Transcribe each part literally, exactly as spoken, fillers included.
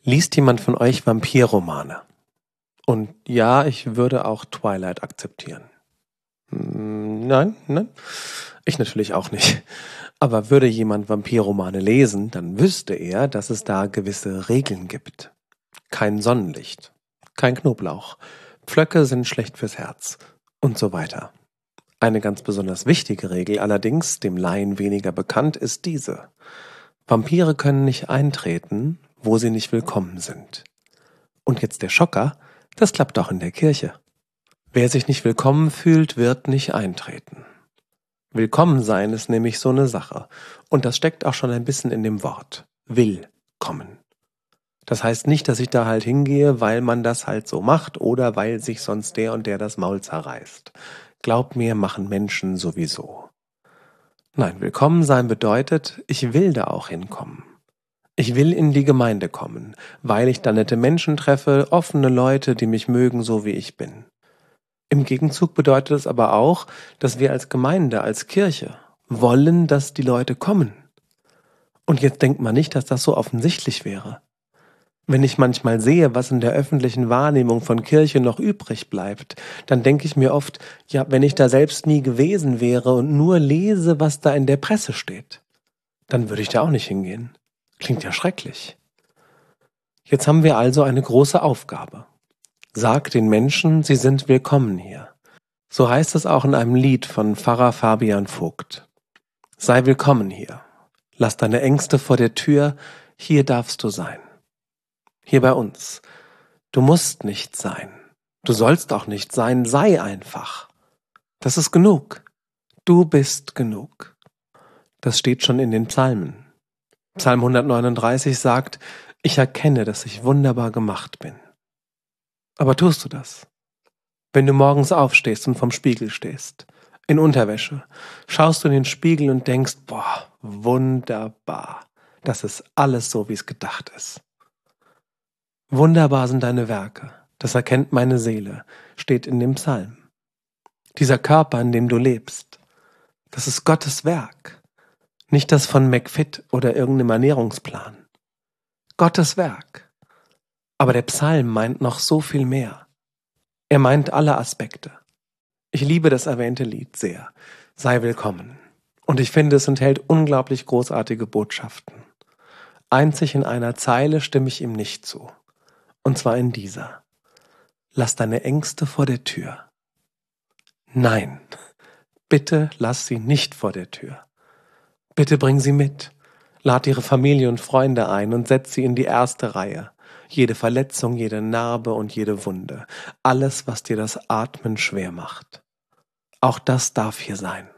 Liest jemand von euch Vampirromane? Und ja, ich würde auch Twilight akzeptieren. Hm, Nein, nein, ich natürlich auch nicht. Aber würde jemand Vampirromane lesen, dann wüsste er, dass es da gewisse Regeln gibt. Kein Sonnenlicht, kein Knoblauch, Pflöcke sind schlecht fürs Herz und so weiter. Eine ganz besonders wichtige Regel allerdings, dem Laien weniger bekannt, ist diese. Vampire können nicht eintreten, wo sie nicht willkommen sind. Und jetzt der Schocker, das klappt auch in der Kirche. Wer sich nicht willkommen fühlt, wird nicht eintreten. Willkommen sein ist nämlich so eine Sache. Und das steckt auch schon ein bisschen in dem Wort. Willkommen. Das heißt nicht, dass ich da halt hingehe, weil man das halt so macht oder weil sich sonst der und der das Maul zerreißt. Glaub mir, machen Menschen sowieso. Nein, willkommen sein bedeutet, ich will da auch hinkommen. Ich will in die Gemeinde kommen, weil ich da nette Menschen treffe, offene Leute, die mich mögen, so wie ich bin. Im Gegenzug bedeutet es aber auch, dass wir als Gemeinde, als Kirche wollen, dass die Leute kommen. Und jetzt denkt man nicht, dass das so offensichtlich wäre. Wenn ich manchmal sehe, was in der öffentlichen Wahrnehmung von Kirche noch übrig bleibt, dann denke ich mir oft, ja, wenn ich da selbst nie gewesen wäre und nur lese, was da in der Presse steht, dann würde ich da auch nicht hingehen. Klingt ja schrecklich. Jetzt haben wir also eine große Aufgabe. Sag den Menschen, sie sind willkommen hier. So heißt es auch in einem Lied von Pfarrer Fabian Vogt. Sei willkommen hier. Lass deine Ängste vor der Tür, hier darfst du sein. Hier bei uns. Du musst nicht sein. Du sollst auch nicht sein, sei einfach. Das ist genug. Du bist genug. Das steht schon in den Psalmen. Psalm hundertneununddreißig sagt, ich erkenne, dass ich wunderbar gemacht bin. Aber tust du das? Wenn du morgens aufstehst und vorm Spiegel stehst, in Unterwäsche, schaust du in den Spiegel und denkst, boah, wunderbar. Das ist alles so, wie es gedacht ist. Wunderbar sind deine Werke, das erkennt meine Seele, steht in dem Psalm. Dieser Körper, in dem du lebst, das ist Gottes Werk. Nicht das von McFit oder irgendeinem Ernährungsplan. Gottes Werk. Aber der Psalm meint noch so viel mehr. Er meint alle Aspekte. Ich liebe das erwähnte Lied sehr. Sei willkommen. Und ich finde, es enthält unglaublich großartige Botschaften. Einzig in einer Zeile stimme ich ihm nicht zu. Und zwar in dieser. Lass deine Ängste vor der Tür. Nein, bitte lass sie nicht vor der Tür. Bitte bring sie mit. Lad ihre Familie und Freunde ein und setz sie in die erste Reihe. Jede Verletzung, jede Narbe und jede Wunde. Alles, was dir das Atmen schwer macht. Auch das darf hier sein.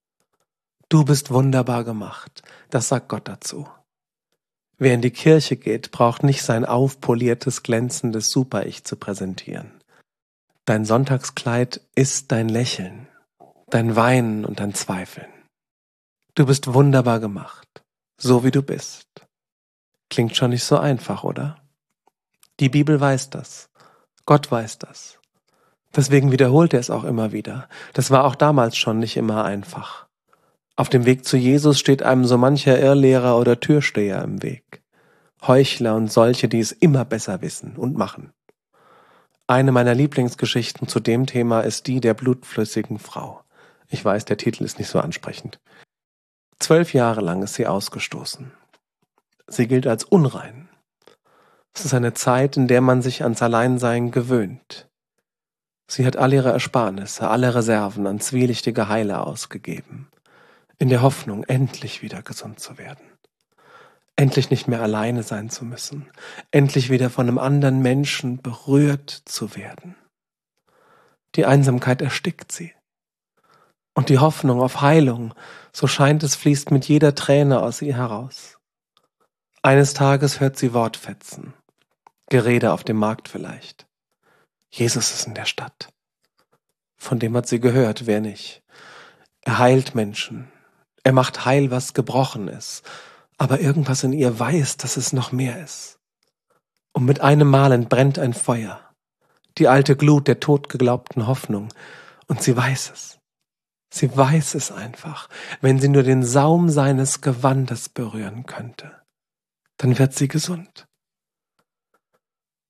Du bist wunderbar gemacht. Das sagt Gott dazu. Wer in die Kirche geht, braucht nicht sein aufpoliertes, glänzendes Super-Ich zu präsentieren. Dein Sonntagskleid ist dein Lächeln, dein Weinen und dein Zweifeln. Du bist wunderbar gemacht, so wie du bist. Klingt schon nicht so einfach, oder? Die Bibel weiß das. Gott weiß das. Deswegen wiederholt er es auch immer wieder. Das war auch damals schon nicht immer einfach. Auf dem Weg zu Jesus steht einem so mancher Irrlehrer oder Türsteher im Weg. Heuchler und solche, die es immer besser wissen und machen. Eine meiner Lieblingsgeschichten zu dem Thema ist die der blutflüssigen Frau. Ich weiß, der Titel ist nicht so ansprechend. Zwölf Jahre lang ist sie ausgestoßen. Sie gilt als unrein. Es ist eine Zeit, in der man sich ans Alleinsein gewöhnt. Sie hat all ihre Ersparnisse, alle Reserven an zwielichtige Heile ausgegeben, in der Hoffnung, endlich wieder gesund zu werden. Endlich nicht mehr alleine sein zu müssen, endlich wieder von einem anderen Menschen berührt zu werden. Die Einsamkeit erstickt sie. Und die Hoffnung auf Heilung, so scheint es, fließt mit jeder Träne aus ihr heraus. Eines Tages hört sie Wortfetzen, Gerede auf dem Markt vielleicht. Jesus ist in der Stadt. Von dem hat sie gehört, wer nicht. Er heilt Menschen. Er macht heil, was gebrochen ist. Aber irgendwas in ihr weiß, dass es noch mehr ist. Und mit einem Mal entbrennt ein Feuer. Die alte Glut der totgeglaubten Hoffnung. Und sie weiß es. Sie weiß es einfach. Wenn sie nur den Saum seines Gewandes berühren könnte, dann wird sie gesund.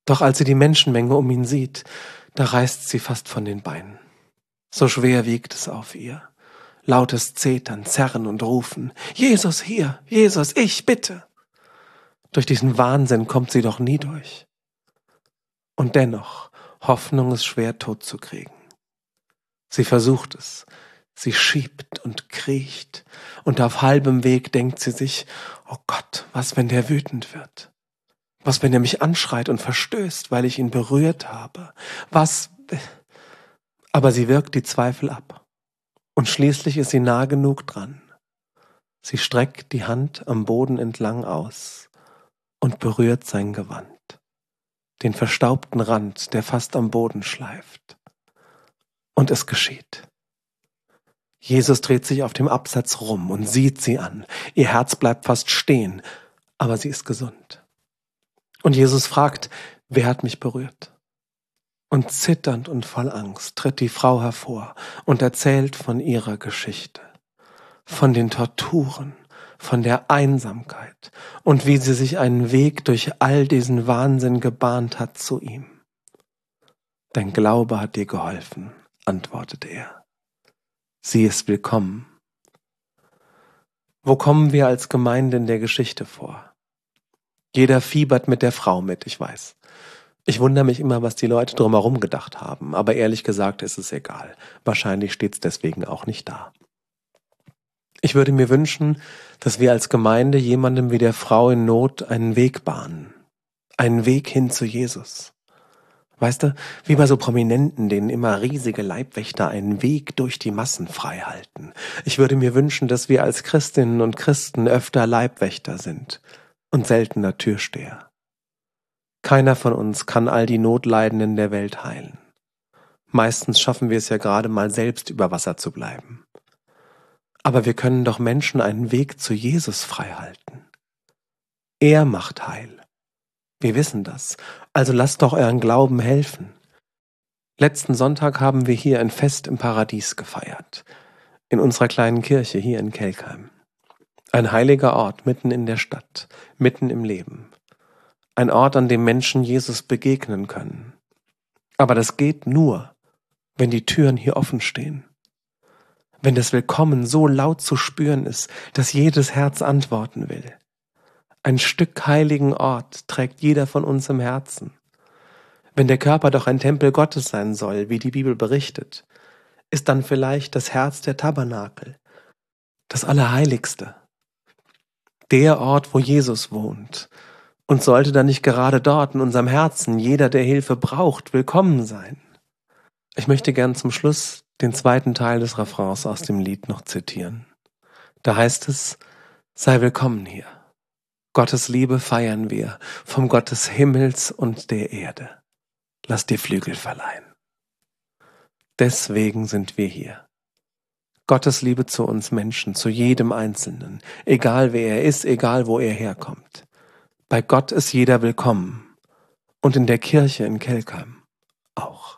Doch als sie die Menschenmenge um ihn sieht, da reißt sie fast von den Beinen. So schwer wiegt es auf ihr. Lautes Zetern, Zerren und Rufen. Jesus hier, Jesus, ich, bitte. Durch diesen Wahnsinn kommt sie doch nie durch. Und dennoch, Hoffnung ist schwer totzukriegen. Sie versucht es. Sie schiebt und kriecht. Und auf halbem Weg denkt sie sich, oh Gott, was, wenn der wütend wird? Was, wenn er mich anschreit und verstößt, weil ich ihn berührt habe? Was? Aber sie wirkt die Zweifel ab. Und schließlich ist sie nah genug dran. Sie streckt die Hand am Boden entlang aus und berührt sein Gewand, den verstaubten Rand, der fast am Boden schleift. Und es geschieht. Jesus dreht sich auf dem Absatz rum und sieht sie an. Ihr Herz bleibt fast stehen, aber sie ist gesund. Und Jesus fragt, wer hat mich berührt? Und zitternd und voll Angst tritt die Frau hervor und erzählt von ihrer Geschichte, von den Torturen, von der Einsamkeit und wie sie sich einen Weg durch all diesen Wahnsinn gebahnt hat zu ihm. Dein Glaube hat dir geholfen, antwortete er. Sie ist willkommen. Wo kommen wir als Gemeinde in der Geschichte vor? Jeder fiebert mit der Frau mit, ich weiß. Ich wundere mich immer, was die Leute drumherum gedacht haben, aber ehrlich gesagt ist es egal. Wahrscheinlich steht es deswegen auch nicht da. Ich würde mir wünschen, dass wir als Gemeinde jemandem wie der Frau in Not einen Weg bahnen. Einen Weg hin zu Jesus. Weißt du, wie bei so Prominenten, denen immer riesige Leibwächter einen Weg durch die Massen frei halten. Ich würde mir wünschen, dass wir als Christinnen und Christen öfter Leibwächter sind und seltener Türsteher. Keiner von uns kann all die Notleidenden der Welt heilen. Meistens schaffen wir es ja gerade mal selbst über Wasser zu bleiben. Aber wir können doch Menschen einen Weg zu Jesus freihalten. Er macht heil. Wir wissen das. Also lasst doch euren Glauben helfen. Letzten Sonntag haben wir hier ein Fest im Paradies gefeiert. In unserer kleinen Kirche hier in Kelkheim. Ein heiliger Ort mitten in der Stadt, mitten im Leben. Ein Ort, an dem Menschen Jesus begegnen können. Aber das geht nur, wenn die Türen hier offen stehen. Wenn das Willkommen so laut zu spüren ist, dass jedes Herz antworten will. Ein Stück heiligen Ort trägt jeder von uns im Herzen. Wenn der Körper doch ein Tempel Gottes sein soll, wie die Bibel berichtet, ist dann vielleicht das Herz der Tabernakel, das Allerheiligste. Der Ort, wo Jesus wohnt. Und sollte dann nicht gerade dort in unserem Herzen jeder, der Hilfe braucht, willkommen sein? Ich möchte gern zum Schluss den zweiten Teil des Refrains aus dem Lied noch zitieren. Da heißt es, sei willkommen hier. Gottes Liebe feiern wir, vom Gott des Himmels und der Erde. Lass dir Flügel verleihen. Deswegen sind wir hier. Gottes Liebe zu uns Menschen, zu jedem Einzelnen, egal wer er ist, egal wo er herkommt. Bei Gott ist jeder willkommen und in der Kirche in Kelkheim auch.